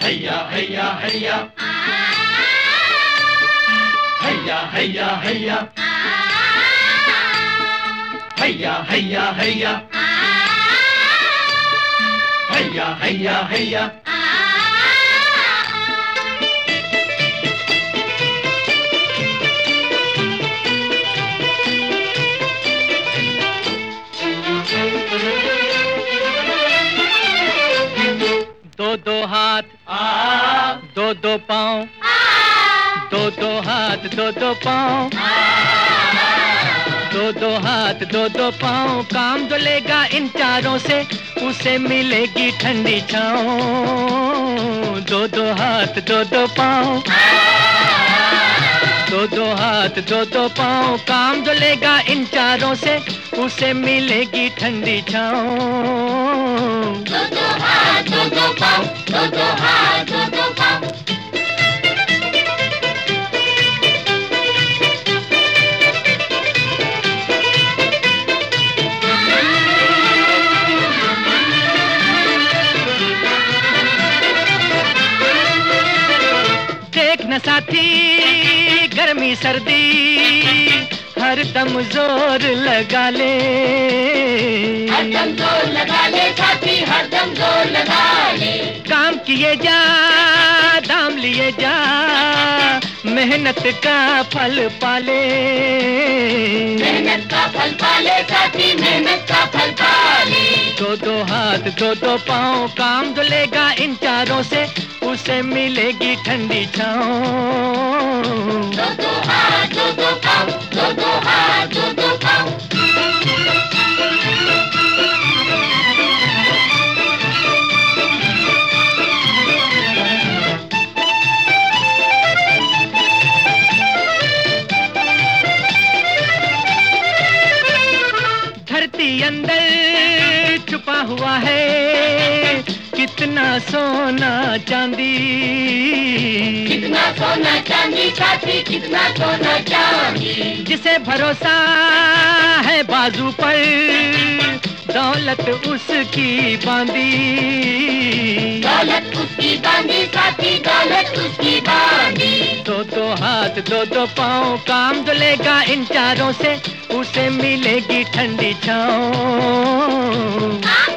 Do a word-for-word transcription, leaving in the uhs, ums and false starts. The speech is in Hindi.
हैया हैया हैया हैया हैया हैया हैया हैया हैया हैया हैया हैया दो दो हाथ आ, दो दो पाँव, दो दो हाथ दो दो पाँव, दो दो हाथ दो दो पाँव। काम जो लेगा इन चारों से उसे मिलेगी ठंडी छाँव। दो दो हाथ दो दो पाँव, दो दो हाथ दो दो पाँव। काम जो लेगा इन चारों से उसे मिलेगी ठंडी छाँव। दो दो हाथ दो दो पाँव, दो दो हाथ दो दो पाँव। देख न साथी गर्मी सर्दी हर दम जोर लगा ले, हर दम जोर लगा ले साथी, हर दम जोर लगा ले। काम किए जा दाम लिए जा, मेहनत का फल पाले। मेहनत का फल पाले साथी, मेहनत का फल पाले। दो दो हाथ दो दो पाँव। काम जो लेगा इन चारों से उसे मिलेगी ठंडी छाँव। दो दो हाथ दो दो पाँव, दो दो हाथ दो दो पाँव। धरती अंदर छुपा हुआ है कितना सोना चांदी, कितना सोना चांदी साथी, कितना सोना चांदी। जिसे भरोसा है बाजू पर दौलत उसकी बांधी। दौलत उसकी बांधी साथी, दौलत उसकी बांधी। दो दो हाथ दो दो पाँव। काम जो लेगा इन चारों से उसे मिलेगी ठंडी छाँव।